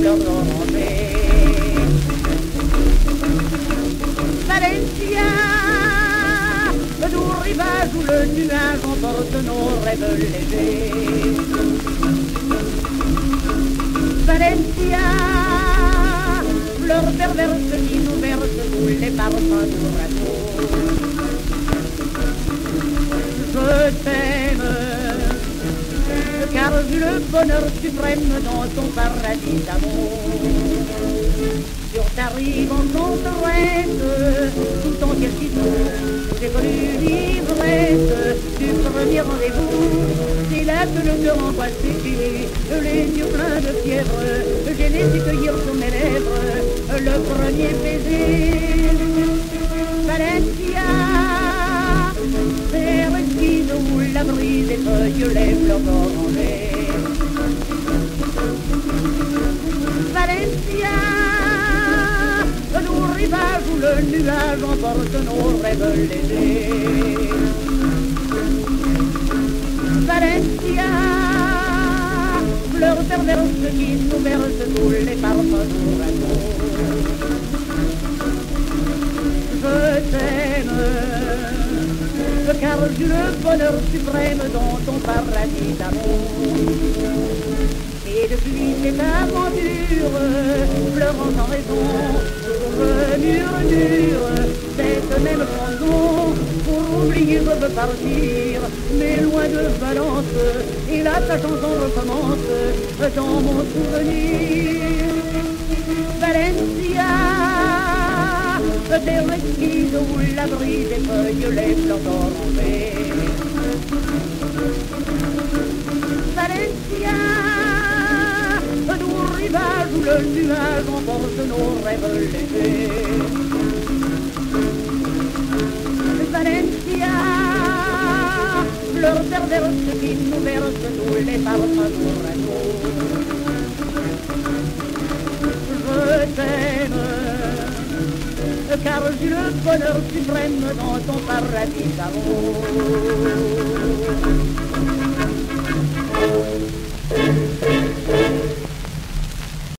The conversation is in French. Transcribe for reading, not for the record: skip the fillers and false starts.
fleurs d'oranger. Valencia, doux rivage où le nuage emporte nos rêves légers. Valencia, fleur perverse qui nous verse tous les parfums d'ouragan. Je t'aime, car vu le bonheur suprême dans ton paradis d'amour. Sur ta rive enchanteresse, tout en ciel qui tourne, j'ai connu l'ivresse du premier rendez-vous. C'est là que le cœur angoissé, les yeux pleins de fièvre, j'ai laissé cueillir sur mes lèvres le premier baiser. Valencia, terre exquise où la brise effeuille les fleurs d'oranger. Valencia, doux rivage où le nuage emporte nos rêves légers. Valencia, fleur perverse qui nous verse tous les parfums d'ouragan. Je t'aime, car j'ai le bonheur suprême dans ton paradis d'amour. Et depuis cette aventure, pleurant sans raison, je murmure cette même chanson. Pour oublier je veux partir, mais loin de Valence, et là ta chanson recommence dans mon souvenir. Valencia, terre exquise où la brise effeuille les fleurs d'oranger. Valencia, doux rivage où le nuage emporte nos rêves légers. Valencia, fleur perverse qui nous verse tous les parfums d'ouragan. Je t'aime, car j'ai le bonheur suprême dans ton paradis d'amour.